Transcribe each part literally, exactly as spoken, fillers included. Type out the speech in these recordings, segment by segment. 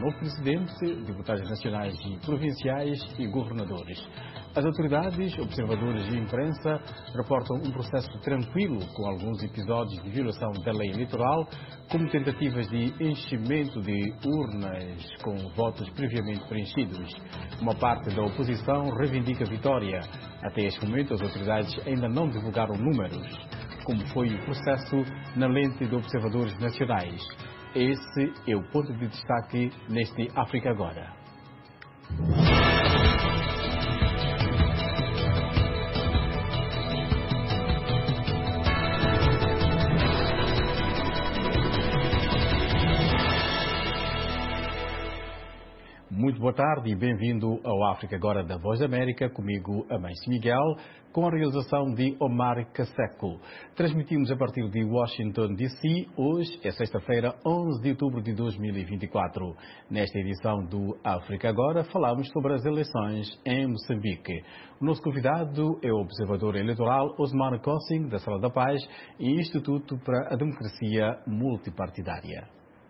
novo presidente, deputados nacionais e provinciais e governadores. As autoridades, observadores e imprensa reportam um processo tranquilo com alguns episódios de violação da lei eleitoral, como tentativas de enchimento de urnas com votos previamente preenchidos. Uma parte da oposição reivindica vitória. Até este momento, as autoridades ainda não divulgaram números, como foi o processo na lente de observadores nacionais. Esse é o ponto de destaque neste África Agora. Muito boa tarde e bem-vindo ao África Agora da Voz da América, comigo, Amâncio Miguel, com a realização de Omar Caseco. Transmitimos a partir de Washington, D C, hoje é sexta-feira, onze de outubro de dois mil e vinte e quatro. Nesta edição do África Agora, falamos sobre as eleições em Moçambique. O nosso convidado é o observador eleitoral Osmar Kossing, da Sala da Paz e Instituto para a Democracia Multipartidária.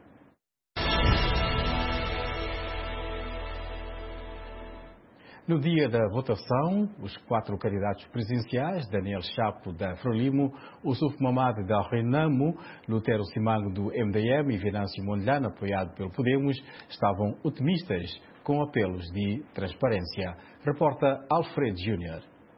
No dia da votação, os quatro candidatos presidenciais, Daniel Chapo da Frelimo, Oussouf Mamadi da Renamo, Lutero Simango do M D M e Venâncio Mondlane, apoiado pelo Podemos, estavam otimistas com apelos de transparência. Reporta Alfred Júnior.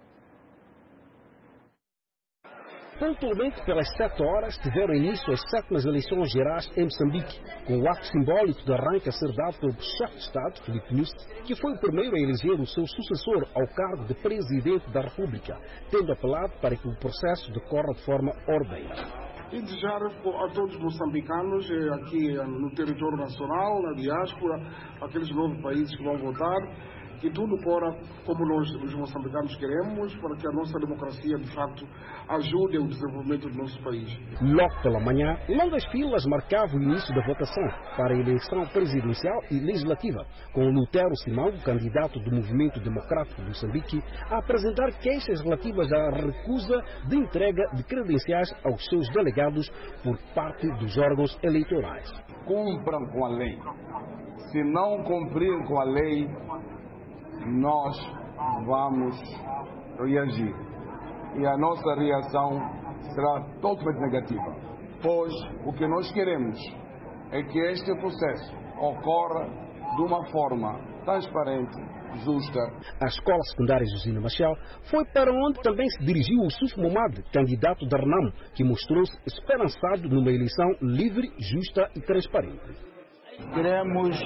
Pontualmente pelas sete horas tiveram início as sétimas eleições gerais em Moçambique, com o ato simbólico de arranque a ser dado pelo chefe de Estado, Filipe Nyusi, que foi o primeiro a eleger o seu sucessor ao cargo de Presidente da República, tendo apelado para que o processo decorra de forma ordeira. E desejar a todos os moçambicanos, aqui no território nacional, na diáspora, aqueles novos países que vão votar, que tudo corra como nós, os moçambicanos, queremos, para que a nossa democracia, de facto, ajude o desenvolvimento do nosso país. Logo pela manhã, longas filas marcavam o início da votação para a eleição presidencial e legislativa, com Lutero Simango, candidato do Movimento Democrático de Moçambique, a apresentar queixas relativas à recusa de entrega de credenciais aos seus delegados por parte dos órgãos eleitorais. Cumpram com a lei. Se não cumprir com a lei, nós vamos reagir. E a nossa reação será totalmente negativa, pois o que nós queremos é que este processo ocorra de uma forma transparente, justa. A escola secundária Josina Machel foi para onde também se dirigiu o Oussouf Mamadi, candidato da Renamo, que mostrou-se esperançado numa eleição livre, justa e transparente. Queremos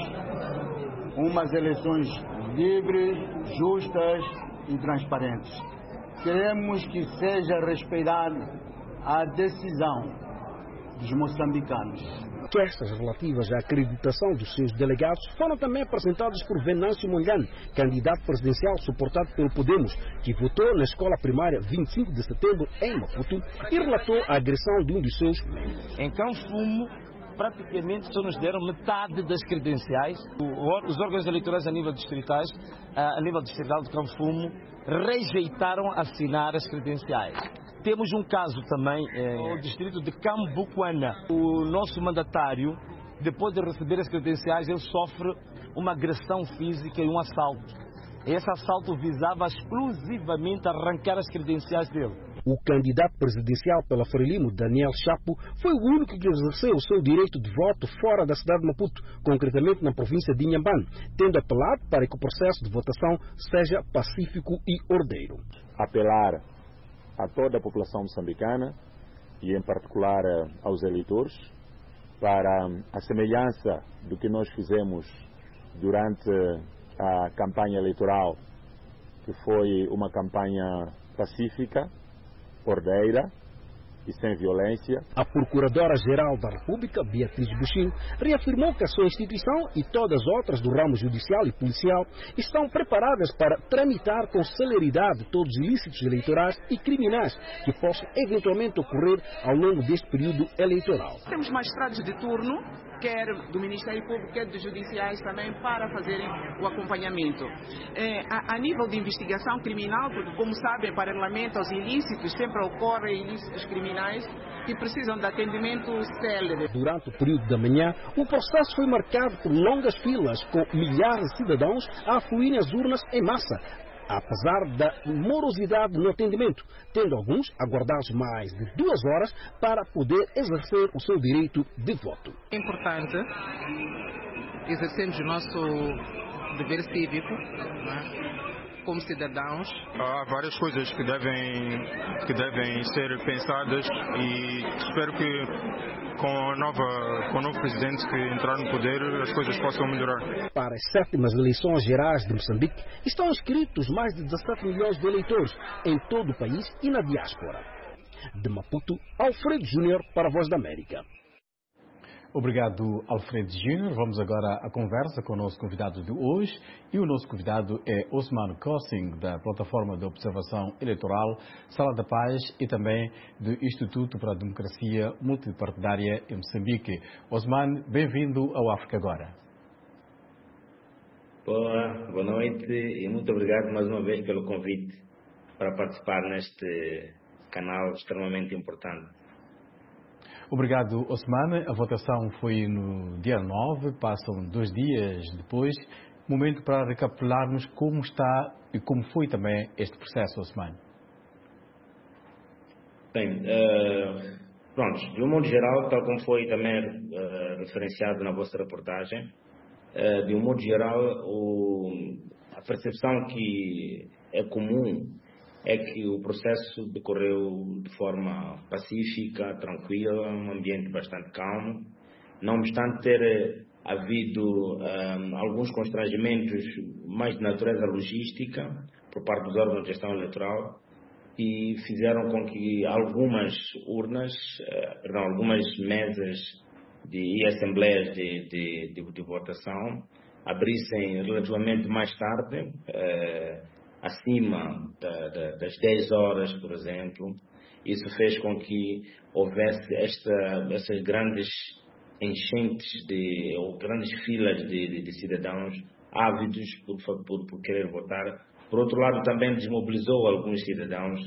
umas eleições livres, justas e transparentes. Queremos que seja respeitada a decisão dos moçambicanos. Queixas relativas à acreditação dos seus delegados foram também apresentadas por Venâncio Mondlane, candidato presidencial suportado pelo Podemos, que votou na escola primária vinte e cinco de setembro em Maputo e relatou a agressão de um dos seus membros. Em Canfumo, praticamente só nos deram metade das credenciais. Os órgãos eleitorais a nível distritais, a nível distrital de Canfumo, rejeitaram assinar as credenciais. Temos um caso também no distrito de Cambuquana. O nosso mandatário, depois de receber as credenciais, ele sofre uma agressão física e um assalto. Esse assalto visava exclusivamente arrancar as credenciais dele. O candidato presidencial pela Frelimo, Daniel Chapo, foi o único que exerceu o seu direito de voto fora da cidade de Maputo, concretamente na província de Inhambane, tendo apelado para que o processo de votação seja pacífico e ordeiro. Apelar a toda a população moçambicana e em particular aos eleitores para a semelhança do que nós fizemos durante a campanha eleitoral, que foi uma campanha pacífica, ordeira e sem violência. A Procuradora-Geral da República, Beatriz Buxim, reafirmou que a sua instituição e todas as outras do ramo judicial e policial estão preparadas para tramitar com celeridade todos os ilícitos eleitorais e criminais que possam eventualmente ocorrer ao longo deste período eleitoral. Temos magistrados de turno quer do Ministério Público, quer dos judiciais também, para fazerem o acompanhamento. É, a, a nível de investigação criminal, porque como sabem, paralelamente aos ilícitos, sempre ocorrem ilícitos criminais que precisam de atendimento célere. Durante o período da manhã, o processo foi marcado por longas filas, com milhares de cidadãos a afluírem às urnas em massa, apesar da morosidade no atendimento, tendo alguns aguardados mais de duas horas para poder exercer o seu direito de voto. É importante exercermos o nosso dever cívico, não é? Como cidadãos. Há várias coisas que devem, que devem ser pensadas e espero que com, a nova, com o novo presidente que entrar no poder as coisas possam melhorar. Para as sétimas eleições gerais de Moçambique estão inscritos mais de dezassete milhões de eleitores em todo o país e na diáspora. De Maputo, Alfredo Júnior para a Voz da América. Obrigado, Alfredo Júnior. Vamos agora à conversa com o nosso convidado de hoje. E o nosso convidado é Osman Kossing, da Plataforma de Observação Eleitoral Sala da Paz e também do Instituto para a Democracia Multipartidária em Moçambique. Osman, bem-vindo ao África Agora. Boa, boa noite e muito obrigado mais uma vez pelo convite para participar neste canal extremamente importante. Obrigado, Osman. A votação foi no dia nove, passam dois dias depois. Momento para recapitularmos como está e como foi também este processo, Osman. Bem, uh, pronto, de um modo geral, tal como foi também uh, referenciado na vossa reportagem, uh, de um modo geral, o, a percepção que é comum é que o processo decorreu de forma pacífica, tranquila, um ambiente bastante calmo, não obstante ter havido um, alguns constrangimentos mais de natureza logística por parte dos órgãos de gestão eleitoral e fizeram com que algumas urnas, uh, perdão, algumas mesas de, e assembleias de, de, de, de votação abrissem relativamente mais tarde, uh, acima da, da, das dez horas, por exemplo. Isso fez com que houvesse esta, essas grandes enchentes de, ou grandes filas de, de, de cidadãos ávidos por, por, por querer votar. Por outro lado, também desmobilizou alguns cidadãos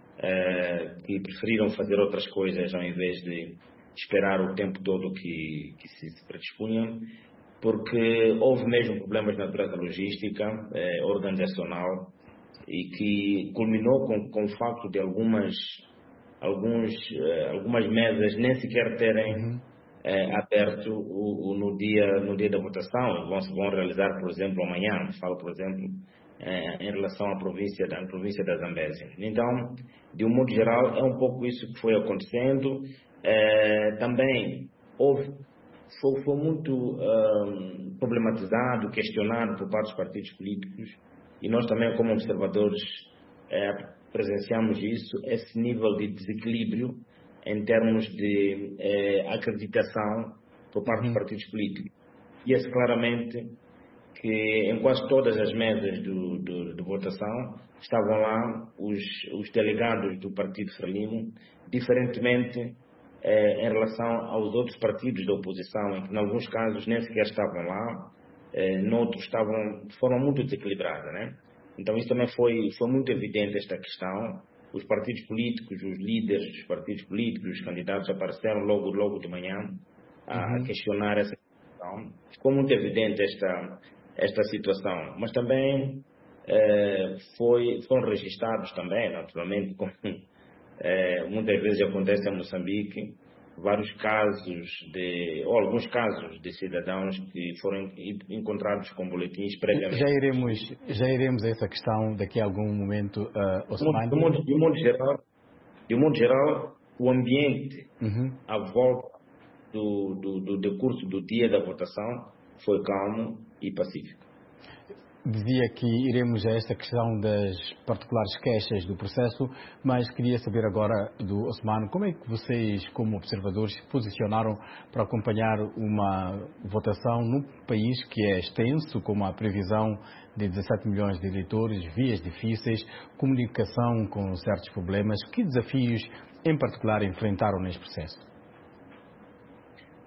eh, que preferiram fazer outras coisas ao invés de esperar o tempo todo que, que se, se predispunham, porque houve mesmo problemas de natureza logística, eh, organizacional, e que culminou com, com o facto de algumas, alguns, eh, algumas mesas nem sequer terem uhum. eh, aberto o, o, no, dia, no dia da votação. Vão, vão realizar, por exemplo, amanhã. Falo, por exemplo, eh, em relação à província da, à província da Zambésia. Então, de um modo geral, é um pouco isso que foi acontecendo. Eh, também houve, foi, foi muito um, problematizado, questionado por parte dos partidos políticos. E nós também, como observadores, é, presenciamos isso, esse nível de desequilíbrio em termos de é, acreditação por parte dos partidos políticos. E é claramente que em quase todas as mesas do, do, de votação estavam lá os, os delegados do Partido Frelimo, diferentemente é, em relação aos outros partidos da oposição, em que, em alguns casos, nem sequer estavam lá. Eh, noutros estavam de forma muito desequilibrada, né? Então isso também foi, foi muito evidente, esta questão. Os partidos políticos, os líderes dos partidos políticos, os candidatos apareceram logo, logo de manhã a uhum. questionar essa questão. Ficou muito evidente esta, esta situação, mas também eh, foi, foram registrados também, naturalmente, como eh, muitas vezes acontece em Moçambique, vários casos de, ou alguns casos de cidadãos que foram encontrados com boletins previamente. Já iremos, já iremos a essa questão daqui a algum momento, uh, Osman. De um modo, de um modo geral, de um modo geral, o ambiente uhum. à volta do, do, do decurso do dia da votação foi calmo e pacífico. Dizia que iremos a esta questão das particulares queixas do processo, mas queria saber agora do Osman, como é que vocês, como observadores, se posicionaram para acompanhar uma votação num país que é extenso, com a previsão de dezassete milhões de eleitores, vias difíceis, comunicação com certos problemas. Que desafios, em particular, enfrentaram neste processo?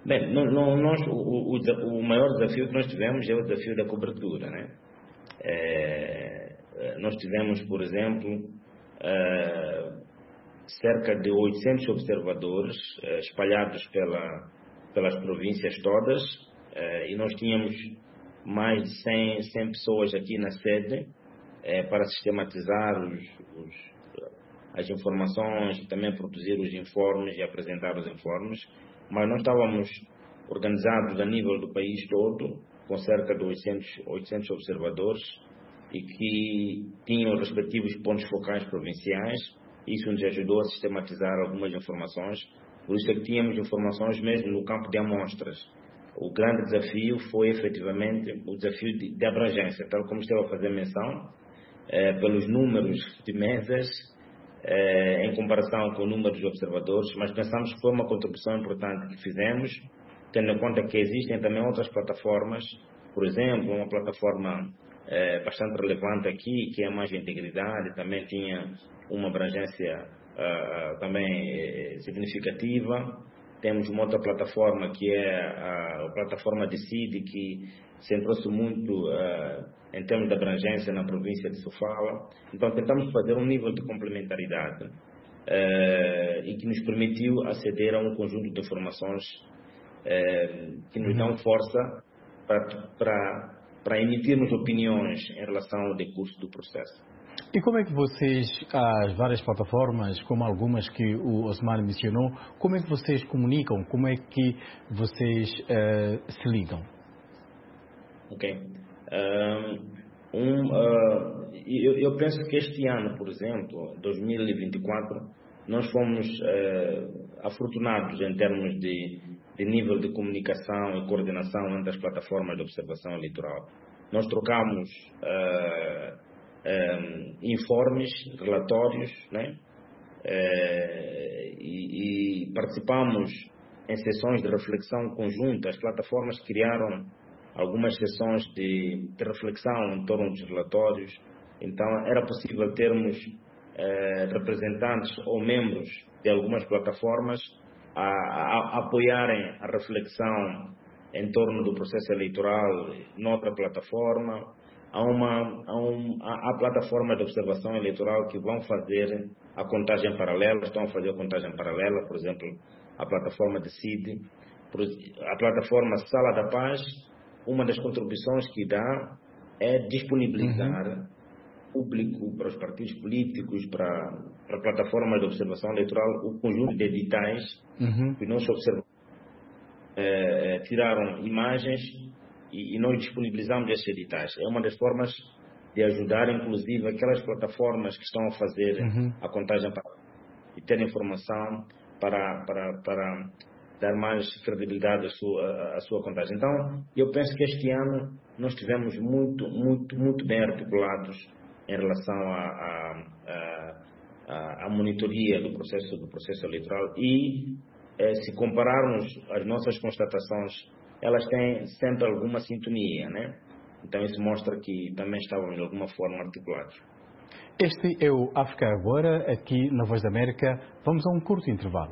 Bem, não, não, nós, o, o, o maior desafio que nós tivemos é o desafio da cobertura, né? É, nós tivemos, por exemplo, é, cerca de oitocentos observadores é, espalhados pela, pelas províncias todas, é, e nós tínhamos mais de cem, cem pessoas aqui na sede é, para sistematizar os, os, as informações e também produzir os informes e apresentar os informes. Mas nós estávamos organizados a nível do país todo, com cerca de oitocentos, oitocentos observadores, e que tinham os respectivos pontos focais provinciais. Isso nos ajudou a sistematizar algumas informações, por isso é que tínhamos informações mesmo no campo de amostras. O grande desafio foi efetivamente o desafio de, de abrangência, tal como estava a fazer menção, eh, pelos números de mesas, Eh, em comparação com o número de observadores, mas pensamos que foi uma contribuição importante que fizemos, tendo em conta que existem também outras plataformas, por exemplo, uma plataforma eh, bastante relevante aqui, que é a Mais Integridade, também tinha uma abrangência uh, também eh, significativa. Temos uma outra plataforma que é a, a plataforma de C I D, que centrou-se muito uh, em termos de abrangência na província de Sofala. Então tentamos fazer um nível de complementaridade uh, e que nos permitiu aceder a um conjunto de informações uh, que nos dão força para, para, para emitirmos opiniões em relação ao decurso do processo. E como é que vocês, as várias plataformas, como algumas que o Osmar mencionou, como é que vocês comunicam? Como é que vocês uh, se ligam? Ok. Um, uh, eu, eu penso que este ano, por exemplo, dois mil e vinte e quatro, nós fomos uh, afortunados em termos de, de nível de comunicação e coordenação entre as plataformas de observação eleitoral. Nós trocamos uh, um, informes, relatórios, né? uh, e, e participamos em sessões de reflexão conjunta. As plataformas criaram algumas sessões de, de reflexão em torno dos relatórios. Então era possível termos eh, representantes ou membros de algumas plataformas a, a, a apoiarem a reflexão em torno do processo eleitoral noutra plataforma. Há uma há um, há, há plataforma de observação eleitoral que vão fazer a contagem paralela, estão a fazer a contagem paralela, por exemplo, a plataforma de C I D, a plataforma Sala da Paz. Uma das contribuições que dá é disponibilizar uhum. público para os partidos políticos, para, para a plataforma de observação eleitoral, o conjunto de editais uhum. que nós observamos. É, tiraram imagens e, e nós disponibilizamos esses editais. É uma das formas de ajudar, inclusive, aquelas plataformas que estão a fazer uhum. a contagem para, e ter informação para... para, para dar mais credibilidade à sua, à sua contagem. Então, eu penso que este ano nós estivemos muito, muito, muito bem articulados em relação à, à, à monitoria do processo, do processo eleitoral e, eh, se compararmos as nossas constatações, elas têm sempre alguma sintonia, né? Então, isso mostra que também estávamos de alguma forma articulados. Este é o África Agora, aqui na Voz da América. Vamos a um curto intervalo.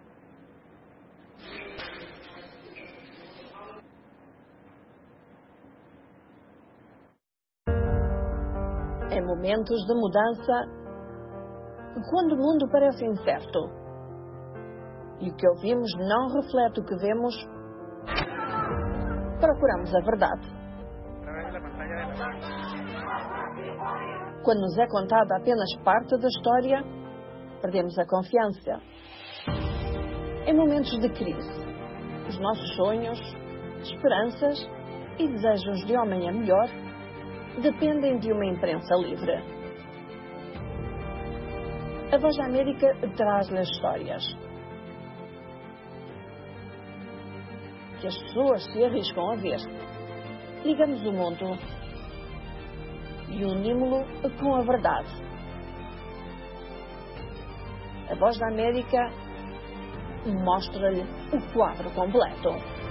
Em momentos de mudança, quando o mundo parece incerto e o que ouvimos não reflete o que vemos, procuramos a verdade. Quando nos é contada apenas parte da história, perdemos a confiança. Em momentos de crise, os nossos sonhos, esperanças e desejos de amanhã melhor dependem de uma imprensa livre. A Voz da América traz-lhe as histórias que as pessoas se arriscam a ver. Ligamos o mundo e unimos-lo com a verdade. A Voz da América mostra-lhe o quadro completo.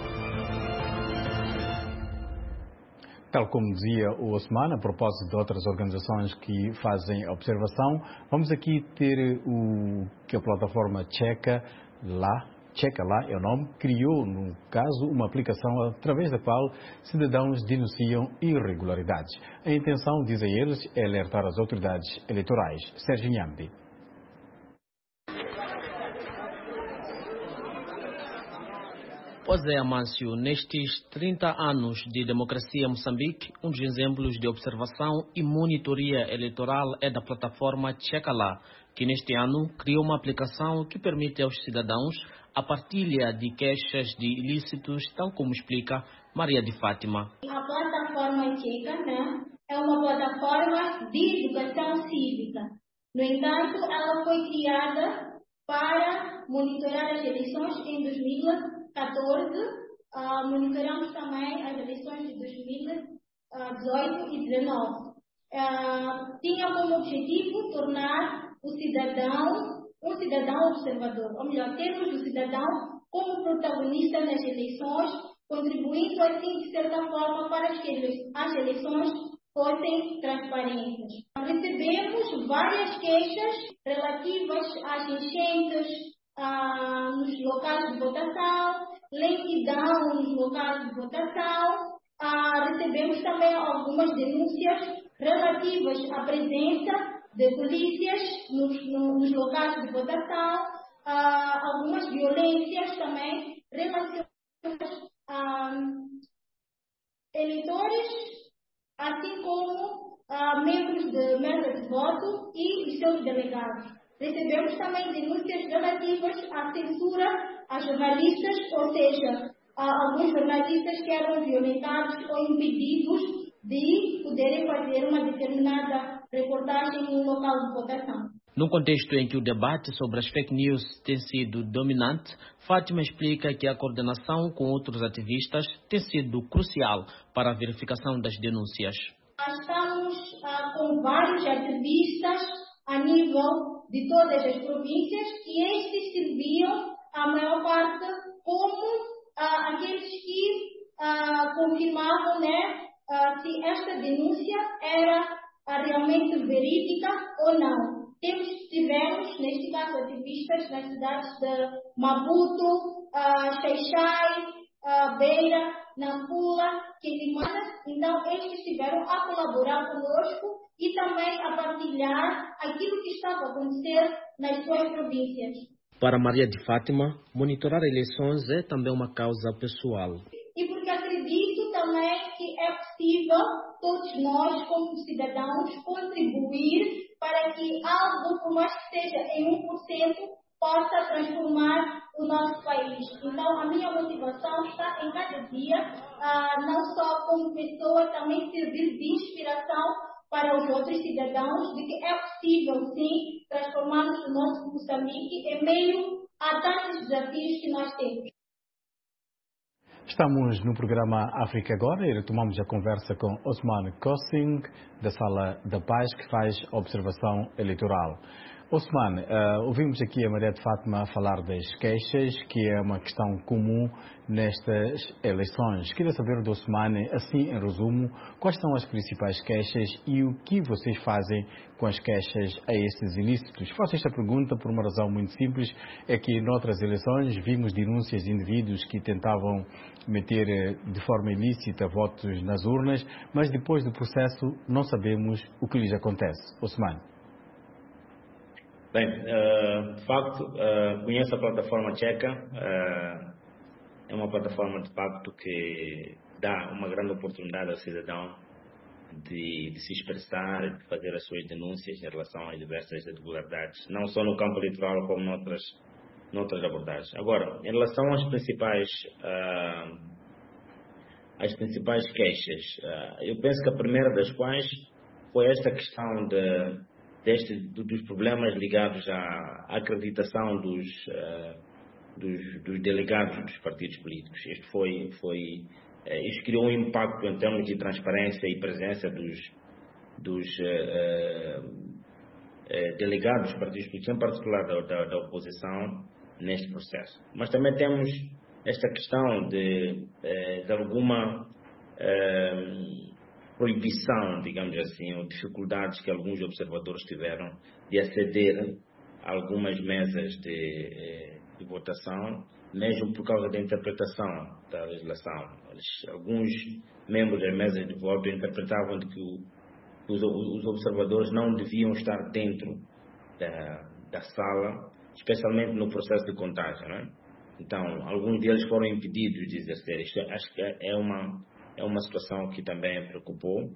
Tal como dizia o Osman, a propósito de outras organizações que fazem a observação, vamos aqui ter o que a plataforma tcheca lá Checala é o nome, criou, no caso, uma aplicação através da qual cidadãos denunciam irregularidades. A intenção, dizem eles, é alertar as autoridades eleitorais. Sérgio Nhambi. Pois é, Amâncio, nestes trinta anos de democracia em Moçambique, um dos exemplos de observação e monitoria eleitoral é da plataforma Checala, que neste ano criou uma aplicação que permite aos cidadãos a partilha de queixas de ilícitos, tal como explica Maria de Fátima. A plataforma Checa, né, é uma plataforma de educação cívica. No entanto, ela foi criada para monitorar as eleições em dois mil e catorze, uh, monitoramos também as eleições de dois mil e dezoito e dezenove. Uh, tinha como objetivo tornar o cidadão um cidadão observador, ou melhor, termos o cidadão como protagonista nas eleições, contribuindo assim, de certa forma, para que as eleições fossem transparentes. Recebemos várias queixas relativas às enchentes Ah, nos locais de votação, lentidão nos locais de votação. Ah, recebemos também algumas denúncias relativas à presença de polícias nos, no, nos locais de votação, ah, algumas violências também relacionadas a eleitores, assim como a membros de mesa de voto e os seus delegados. Recebemos também denúncias relativas à censura a jornalistas, ou seja, a alguns jornalistas que eram violentados ou impedidos de poderem fazer uma determinada reportagem no local de votação. Num contexto em que o debate sobre as fake news tem sido dominante, Fátima explica que a coordenação com outros ativistas tem sido crucial para a verificação das denúncias. Estamos ah, com vários ativistas a nível de todas as províncias e estes serviam, a maior parte, como ah, aqueles que ah, confirmavam, né, ah, se esta denúncia era ah, realmente verídica ou não. Temos, tivemos, neste caso, ativistas nas cidades de Maputo, ah, Xai-Xai, ah, Beira, Nampula, Quelimane. Então, estes estiveram a colaborar conosco e também a partilhar aquilo que estava a acontecer nas suas províncias. Para Maria de Fátima, monitorar eleições é também uma causa pessoal. E porque acredito também que é possível todos nós, como cidadãos, contribuir para que algo, por mais que seja em um por cento, possa transformar o nosso país. Então, a minha motivação está em cada dia, ah, não só como pessoa, também servir de inspiração para os outros cidadãos, de que é possível, sim, transformarmos o nosso Moçambique em meio a tantos desafios que nós temos. Estamos no programa África Agora e retomamos a conversa com Osman Kossing, da Sala da Paz, que faz observação eleitoral. Osman, uh, ouvimos aqui a Maria de Fátima falar das queixas, que é uma questão comum nestas eleições. Queria saber do Osman, assim em resumo, quais são as principais queixas e o que vocês fazem com as queixas a estes ilícitos? Faço esta pergunta por uma razão muito simples, é que noutras eleições vimos denúncias de indivíduos que tentavam meter de forma ilícita votos nas urnas, mas depois do processo não sabemos o que lhes acontece. Osman. Bem, uh, de facto, uh, conheço a plataforma Checa, uh, é uma plataforma de facto que dá uma grande oportunidade ao cidadão de, de se expressar, de fazer as suas denúncias em relação às diversas irregularidades, não só no campo eleitoral como noutras, noutras abordagens. Agora, em relação às principais, uh, às principais queixas, uh, eu penso que a primeira das quais foi esta questão de Deste, dos problemas ligados à acreditação dos, uh, dos, dos delegados dos partidos políticos. Isto foi, foi, uh, isto criou um impacto em termos de transparência e presença dos, dos uh, uh, delegados dos partidos políticos, em particular da, da, da oposição, neste processo. Mas também temos esta questão de, uh, de alguma Uh, proibição, digamos assim, ou dificuldades que alguns observadores tiveram de aceder a algumas mesas de, de votação mesmo por causa da interpretação da legislação. Eles, alguns membros das mesas de voto interpretavam de que o, os, os observadores não deviam estar dentro da, da sala, especialmente no processo de contagem, não é? Então, alguns deles foram impedidos de exercer. Isto acho que é uma, é uma situação que também preocupou.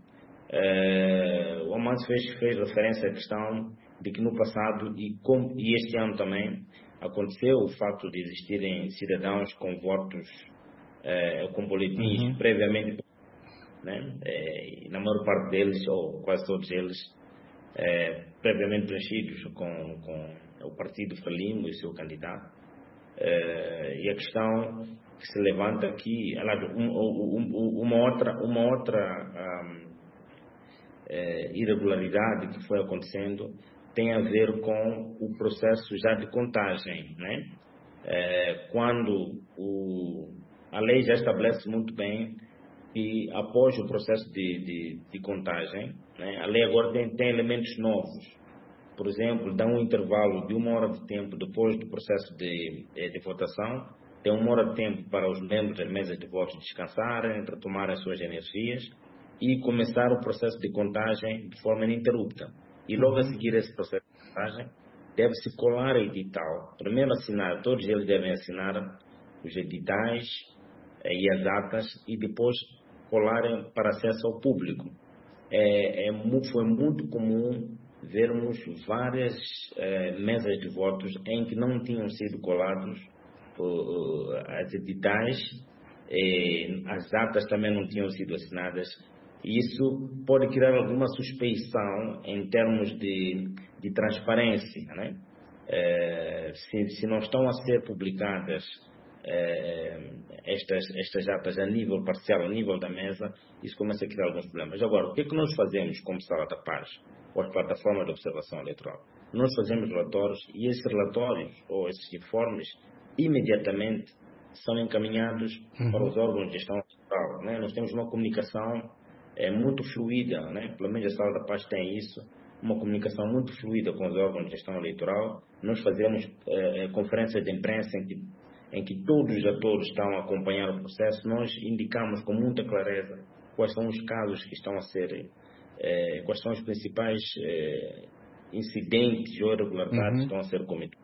Uh, o Amâncio fez, fez referência à questão de que no passado e, com, e este ano também aconteceu o facto de existirem cidadãos com votos, uh, com boletins uhum. previamente, né? Uh, e na maior parte deles, ou quase todos eles, uh, previamente preenchidos com, com o partido Frelimo e o seu candidato. Uh, e a questão que se levanta aqui, um, um, uma outra, uma outra um, uh, irregularidade que foi acontecendo tem a ver com o processo já de contagem, né? Uh, quando o, a lei já estabelece muito bem que após o processo de, de, de contagem, né, a lei agora tem, tem elementos novos. Por exemplo, dá um intervalo de uma hora de tempo depois do processo de, de votação, tem uma hora de tempo para os membros das mesas de votos descansarem, retomarem as suas energias e começar o processo de contagem de forma ininterrupta. E logo a seguir esse processo de contagem, deve-se colar o edital. Primeiro assinar, todos eles devem assinar os editais e as atas e depois colarem para acesso ao público. É, é, foi muito comum vermos várias eh, mesas de votos em que não tinham sido colados uh, as editais, eh, as datas também não tinham sido assinadas. Isso pode criar alguma suspeição em termos de, de transparência, né? Eh, se, se não estão a ser publicadas eh, estas, estas atas a nível parcial, a nível da mesa, isso começa a criar alguns problemas. Agora, o que é que nós fazemos como Sala da Paz, ou as plataformas de observação eleitoral? Nós fazemos relatórios e esses relatórios ou esses informes imediatamente são encaminhados uhum. para os órgãos de gestão eleitoral, né? Nós temos uma comunicação é, muito fluida, né? Pelo menos a Sala da Paz tem isso, uma comunicação muito fluida com os órgãos de gestão eleitoral. Nós fazemos é, conferências de imprensa em que, em que todos os atores estão a acompanhar o processo. Nós indicamos com muita clareza quais são os casos que estão a ser É, quais são os principais é, incidentes ou irregularidades uhum. que estão a ser cometidos.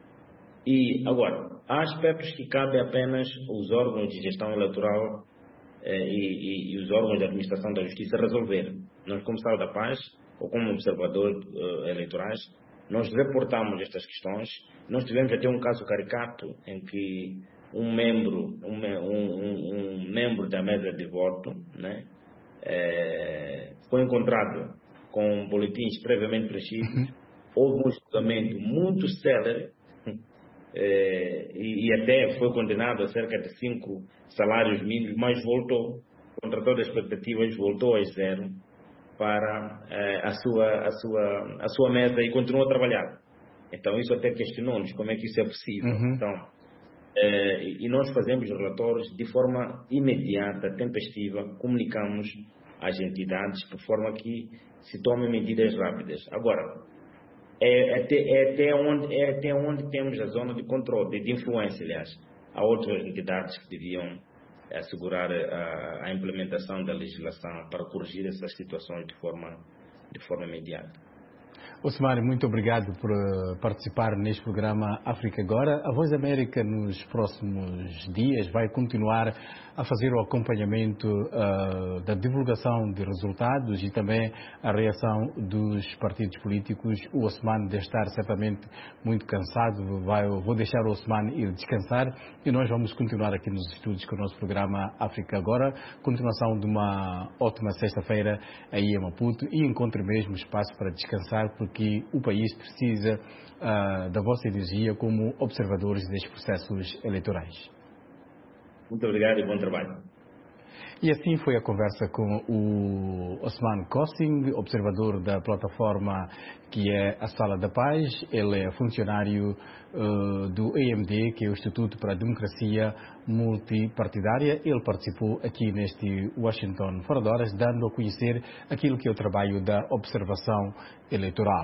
E, agora, há aspectos que cabem apenas os órgãos de gestão eleitoral é, e, e, e os órgãos de administração da justiça resolver. Nós, como Sala da Paz, ou como observador uh, eleitorais, nós reportamos estas questões. Nós tivemos até um caso caricato em que um membro, um, um, um membro da mesa de voto, né, É, foi encontrado com boletins previamente preenchidos, houve um julgamento muito célere é, e, e até foi condenado a cerca de cinco salários mínimos, mas voltou, contra todas as expectativas, voltou a zero para é, a, sua, a, sua, a sua mesa e continuou a trabalhar. Então isso até questionou-nos como é que isso é possível. Uhum. Então, É, e nós fazemos relatórios de forma imediata, tempestiva, comunicamos às entidades de forma que se tomem medidas rápidas. Agora, é, é, até, é, até onde, é até onde temos a zona de controle, de, de influência, aliás. Há outras entidades que deviam assegurar a, a implementação da legislação para corrigir essas situações de forma, de forma imediata. Osmar, muito obrigado por participar neste programa África Agora. A Voz da América nos próximos dias vai continuar a fazer o acompanhamento uh, da divulgação de resultados e também a reação dos partidos políticos. O Osman deve estar certamente muito cansado, vai, vou deixar o Osman ir descansar e nós vamos continuar aqui nos estúdios com o nosso programa África Agora. Continuação de uma ótima sexta-feira aí em Maputo e encontre mesmo espaço para descansar, porque o país precisa uh, da vossa energia como observadores destes processos eleitorais. Muito obrigado e bom trabalho. E assim foi a conversa com o Osman Kossing, observador da plataforma que é a Sala da Paz. Ele é funcionário uh, do A M D, que é o Instituto para a Democracia Multipartidária. Ele participou aqui neste Washington Fora de Horas, dando a conhecer aquilo que é o trabalho da observação eleitoral.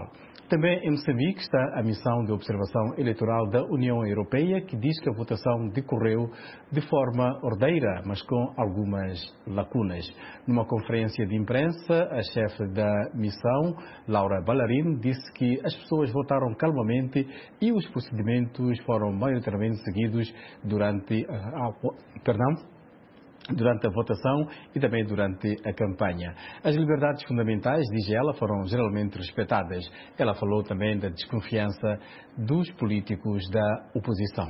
Também em Moçambique está a missão de observação eleitoral da União Europeia, que diz que a votação decorreu de forma ordeira, mas com algumas lacunas. Numa conferência de imprensa, a chefe da missão, Laura Ballarin, disse que as pessoas votaram calmamente e os procedimentos foram maioritariamente seguidos durante a, a, perdão, durante a votação e também durante a campanha. As liberdades fundamentais, diz ela, foram geralmente respeitadas. Ela falou também da desconfiança dos políticos da oposição.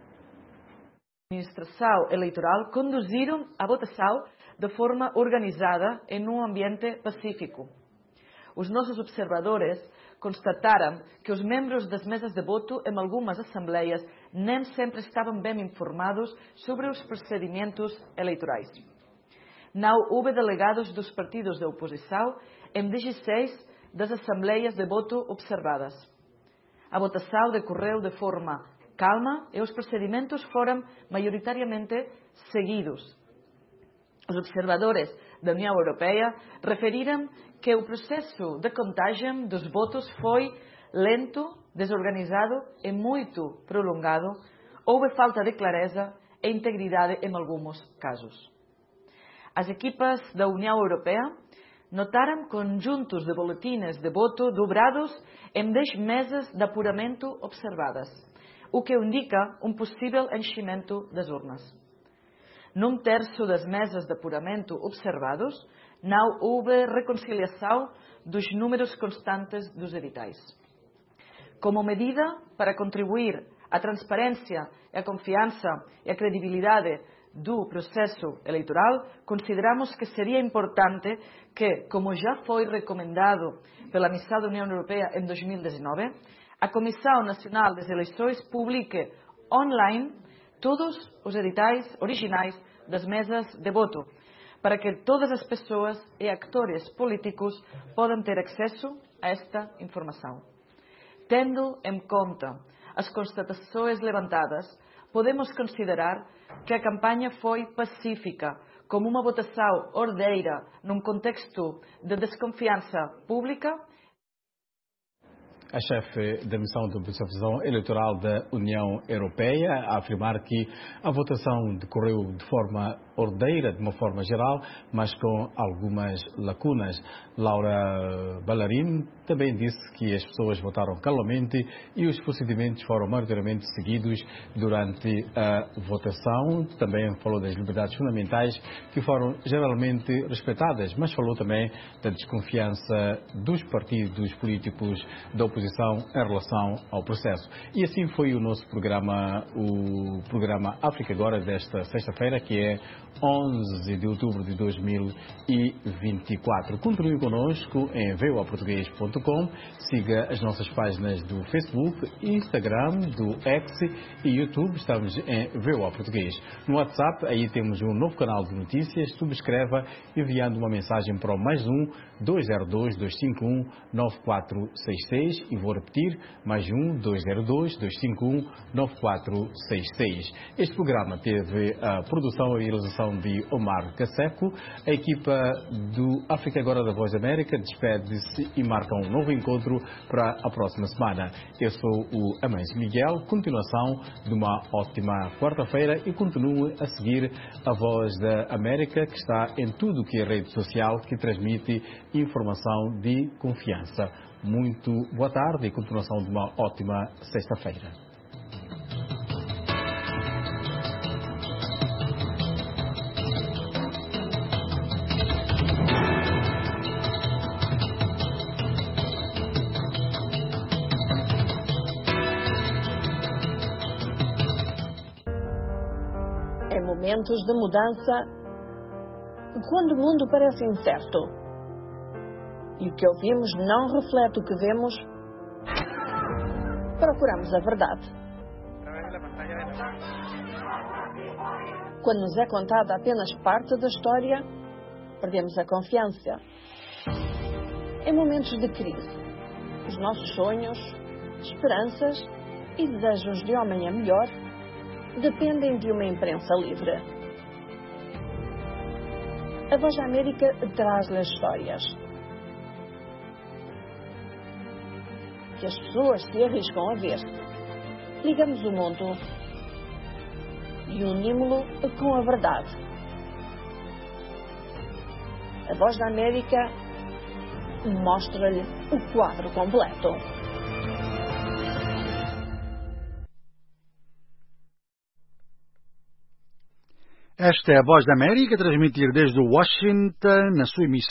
A administração eleitoral conduziram a votação de forma organizada em um ambiente pacífico. Os nossos observadores constataram que os membros das mesas de voto em algumas assembleias nem sempre estavam bem informados sobre os procedimentos eleitorais. Não houve delegados dos partidos de oposição em dezesseis das assembleias de voto observadas. A votação decorreu de forma calma e os procedimentos foram maioritariamente seguidos. Os observadores da União Europeia referiram que o processo de contagem dos votos foi lento, desorganizado e muito prolongado. Houve falta de clareza e integridade em alguns casos. As equipas da União Europeia notaram conjuntos de boletins de voto dobrados em dez mesas de apuramento observadas, o que indica um possível enchimento das urnas. Num terço das mesas de apuramento observados, não houve reconciliação dos números constantes dos editais. Como medida para contribuir à transparência, à confiança e à credibilidade do processo eleitoral, consideramos que seria importante que, como já foi recomendado pela Missão da União Europeia em dois mil e dezenove, a Comissão Nacional das Eleições publique online todos os editais originais das mesas de voto, para que todas as pessoas e atores políticos possam ter acesso a esta informação. Tendo em conta as constatações levantadas, podemos considerar que a campanha foi pacífica, como uma votação ordeira num contexto de desconfiança pública. A chefe da missão de observação eleitoral da União Europeia a afirmar que a votação decorreu de forma ordeira, de uma forma geral, mas com algumas lacunas. Laura Ballarin também disse que as pessoas votaram calmamente e os procedimentos foram maioritariamente seguidos durante a votação. Também falou das liberdades fundamentais que foram geralmente respeitadas, mas falou também da desconfiança dos partidos políticos da oposição em relação ao processo. E assim foi o nosso programa, o programa África Agora desta sexta-feira, que é onze de outubro de dois mil e vinte e quatro. Continue conosco em v o a português ponto com, siga as nossas páginas do Facebook, Instagram, do X e YouTube, estamos em V O A Português. No WhatsApp, aí temos um novo canal de notícias, subscreva enviando uma mensagem para o mais um, dois zero dois, dois cinco um, nove quatro seis seis e vou repetir, mais um, dois zero dois, dois cinco um, nove quatro seis seis. Este programa teve a produção e realização de Omar Caseco. A equipa do África Agora da Voz da América despede-se e marca um novo encontro para a próxima semana. Eu sou o Amâncio Miguel, continuação de uma ótima quarta-feira e continue a seguir a Voz da América, que está em tudo que é rede social que transmite informação de confiança. Muito boa tarde e continuação de uma ótima sexta-feira. Em momentos de mudança, quando o mundo parece incerto e o que ouvimos não reflete o que vemos, procuramos a verdade. Quando nos é contada apenas parte da história, perdemos a confiança. Em momentos de crise, os nossos sonhos, esperanças e desejos de amanhã melhor dependem de uma imprensa livre. A Voz da América traz-lhe as histórias. que as pessoas se arriscam a ver. Ligamos o mundo e unimos-lo com a verdade. A Voz da América mostra-lhe o quadro completo. Esta é a Voz da América, transmitir desde Washington, na sua emissão